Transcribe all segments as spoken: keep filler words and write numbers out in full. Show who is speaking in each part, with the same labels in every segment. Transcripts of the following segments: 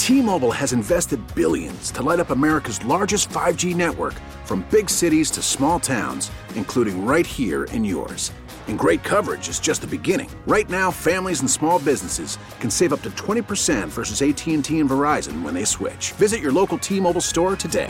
Speaker 1: T-Mobile has invested billions to light up America's largest five G network, from big cities to small towns, including right here in yours. And great coverage is just the beginning. Right now, families and small businesses can save up to twenty percent versus A T and T and Verizon when they switch. Visit your local T-Mobile store today.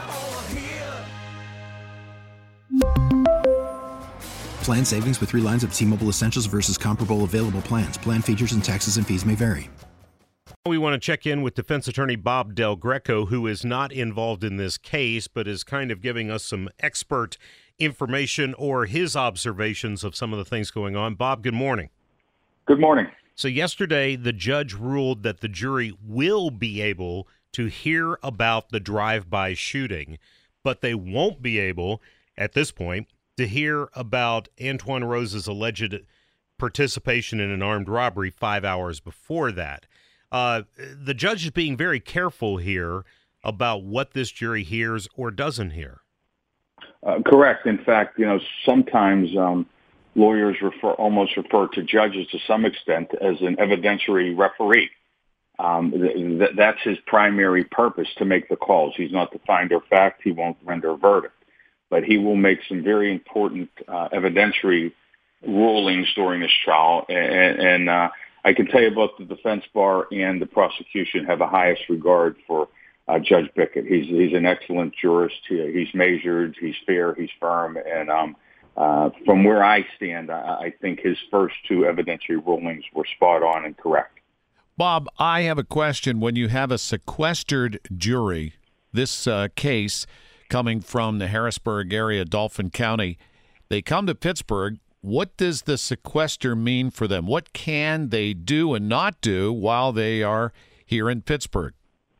Speaker 2: Plan savings with three lines of T-Mobile Essentials versus comparable available plans. Plan features and taxes and fees may vary.
Speaker 3: We want to check in with defense attorney Bob Del Greco, who is not involved in this case, but is kind of giving us some expert information or his observations of some of the things going on. Bob, good morning.
Speaker 4: Good morning.
Speaker 3: So yesterday, the judge ruled that the jury will be able to hear about the drive-by shooting, but they won't be able, at this point, to hear about Antwon Rose's alleged participation in an armed robbery five hours before that. Uh, the judge is being very careful here about what this jury hears or doesn't hear.
Speaker 4: Uh, correct. In fact, you know, sometimes um, lawyers refer almost refer to judges to some extent as an evidentiary referee. Um, th- th- that's his primary purpose, to make the calls. He's not the finder of fact. He won't render a verdict. But he will make some very important uh, evidentiary rulings during this trial. And, and uh, I can tell you both the defense bar and the prosecution have the highest regard for uh, Judge Bickett. He's he's an excellent jurist. He, he's measured, he's fair, he's firm. And um, uh, from where I stand, I, I think his first two evidentiary rulings were spot on and correct.
Speaker 5: Bob, I have a question. When you have a sequestered jury, this uh, case coming from the Harrisburg area, Dauphin County, they come to Pittsburgh. What does the sequester mean for them? What can they do and not do while they are here in Pittsburgh?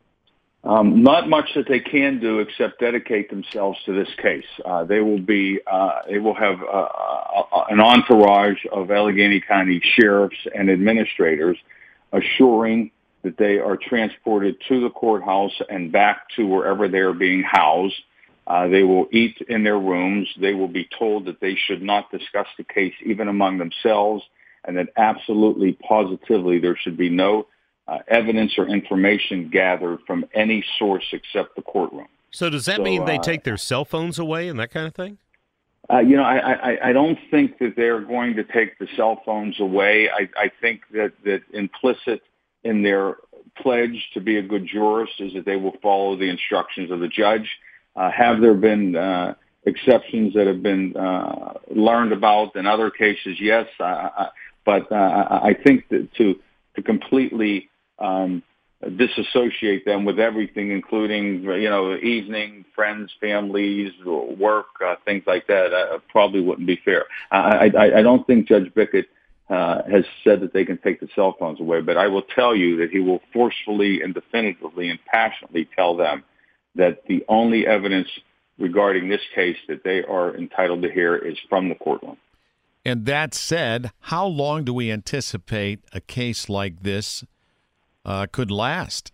Speaker 4: Um, not much that they can do except dedicate themselves to this case. Uh, they will be, uh, they will have uh, uh, an entourage of Allegheny County sheriffs and administrators assuring that they are transported to the courthouse and back to wherever they are being housed. Uh, they will eat in their rooms. They will be told that they should not discuss the case even among themselves, and that absolutely, positively, there should be no uh, evidence or information gathered from any source except the courtroom.
Speaker 3: So does that
Speaker 4: so,
Speaker 3: mean they
Speaker 4: uh,
Speaker 3: take their cell phones away and that kind of thing?
Speaker 4: Uh, you know, I, I, I don't think that they're going to take the cell phones away. I, I think that, that implicit in their pledge to be a good jurist is that they will follow the instructions of the judge. Uh, have there been uh, exceptions that have been uh, learned about in other cases? Yes, I, I, but uh, I think that to to completely um, disassociate them with everything, including you know evening, friends, families, work, uh, things like that, uh, probably wouldn't be fair. I, I, I don't think Judge Bickett uh, has said that they can take the cell phones away, but I will tell you that he will forcefully and definitively and passionately tell them that the only evidence regarding this case that they are entitled to hear is from the courtroom.
Speaker 5: And that said, how long do we anticipate a case like this uh, could last?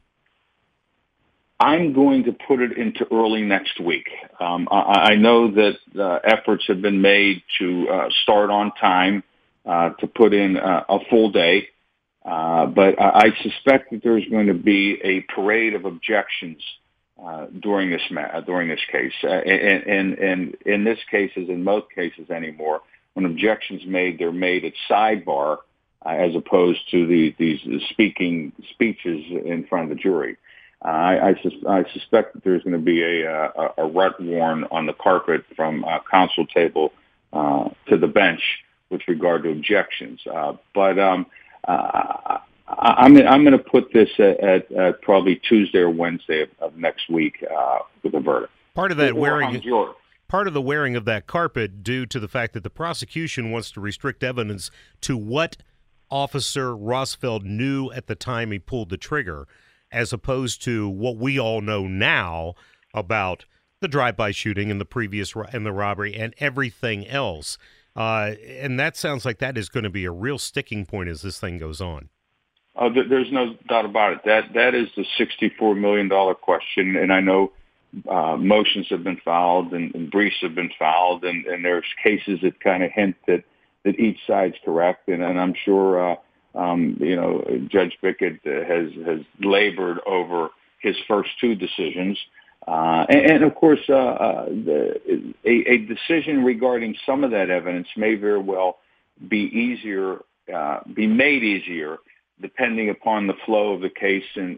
Speaker 4: I'm going to put it into early next week. Um, I, I know that uh, efforts have been made to uh, start on time, uh, to put in uh, a full day, uh, but I, I suspect that there's going to be a parade of objections Uh, during this ma- during this case, uh, and, and and in this case, as in most cases anymore, when objections made, they're made at sidebar uh, as opposed to the these speaking speeches in front of the jury. Uh, I, I, sus- I suspect that there's going to be a, a, a rut worn on the carpet from uh, counsel table uh, to the bench with regard to objections. Uh, but um, uh, I'm I'm going to put this at, at, at probably Tuesday or Wednesday of, of next week uh, with a verdict.
Speaker 3: Part of that
Speaker 4: or
Speaker 3: wearing,
Speaker 4: your...
Speaker 3: part of the wearing of that carpet, due to the fact that the prosecution wants to restrict evidence to what Officer Rosfeld knew at the time he pulled the trigger, as opposed to what we all know now about the drive-by shooting and the previous and the robbery and everything else. Uh, and that sounds like that is going to be a real sticking point as this thing goes on.
Speaker 4: Uh, th- there's no doubt about it. That that is the sixty-four million dollars question, and I know uh, motions have been filed and, and briefs have been filed, and, and there's cases that kind of hint that, that each side's correct, and, and I'm sure uh, um, you know, Judge Bickett has has labored over his first two decisions. Uh, and, and, of course, uh, uh, the, a, a decision regarding some of that evidence may very well be easier, uh, be made easier, depending upon the flow of the case and,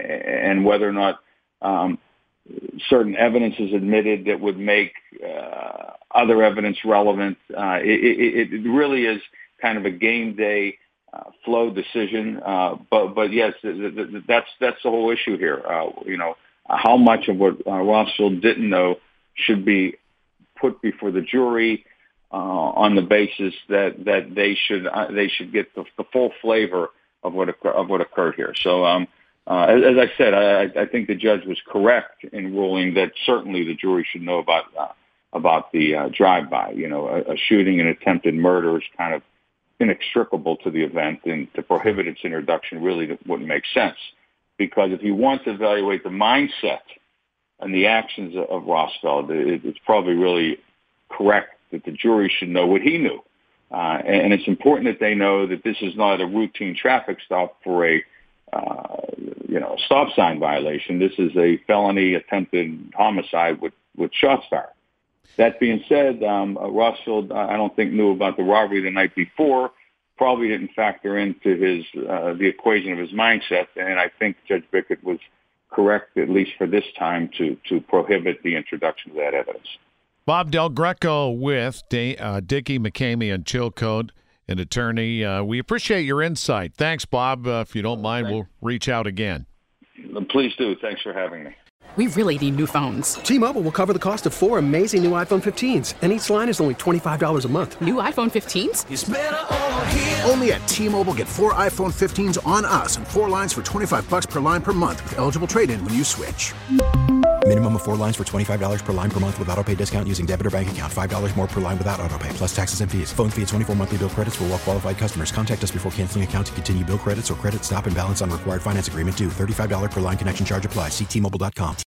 Speaker 4: and whether or not um, certain evidence is admitted that would make uh, other evidence relevant. Uh, it, it, it really is kind of a game day uh, flow decision. Uh, but, but yes, that's that's the whole issue here. Uh, you know. How much of what uh, Rossfeld didn't know should be put before the jury uh, on the basis that, that they should uh, they should get the, the full flavor of what occur- of what occurred here. So, um, uh, as, as I said, I, I think the judge was correct in ruling that certainly the jury should know about uh, about the uh, drive-by. You know, a, a shooting and attempted murder is kind of inextricable to the event, and to prohibit its introduction really wouldn't make sense. Because if you want to evaluate the mindset and the actions of Rossfeld, it's probably really correct that the jury should know what he knew. Uh, and it's important that they know that this is not a routine traffic stop for a, uh, you know, a stop sign violation. This is a felony attempted homicide with, with shots fired. That being said, um, Rossfeld, I don't think, knew about the robbery the night before. Probably didn't factor into his uh, the equation of his mindset, and I think Judge Bickett was correct, at least for this time, to to prohibit the introduction of that evidence.
Speaker 5: Bob Del Greco with D- uh, Dickie McCamey and Chilcote, an attorney. Uh, we appreciate your insight. Thanks, Bob. Uh, if you don't mind, we'll reach out again.
Speaker 4: Please do. Thanks for having me.
Speaker 6: We really need new phones.
Speaker 7: T-Mobile will cover the cost of four amazing new iPhone fifteens, and each line is only twenty-five dollars a month.
Speaker 6: New iPhone fifteens?
Speaker 1: It's better over here. Only at T-Mobile, get four iPhone fifteens on us and four lines for twenty-five bucks per line per month with eligible trade-in when you switch.
Speaker 2: Minimum of four lines for twenty-five dollars per line per month with autopay discount using debit or bank account. five dollars more per line without autopay, plus taxes and fees. Phone fee at twenty-four monthly bill credits for well-qualified customers. Contact us before canceling account to continue bill credits or credit stop and balance on required finance agreement due. thirty-five dollars per line connection charge applies. See T Mobile dot com.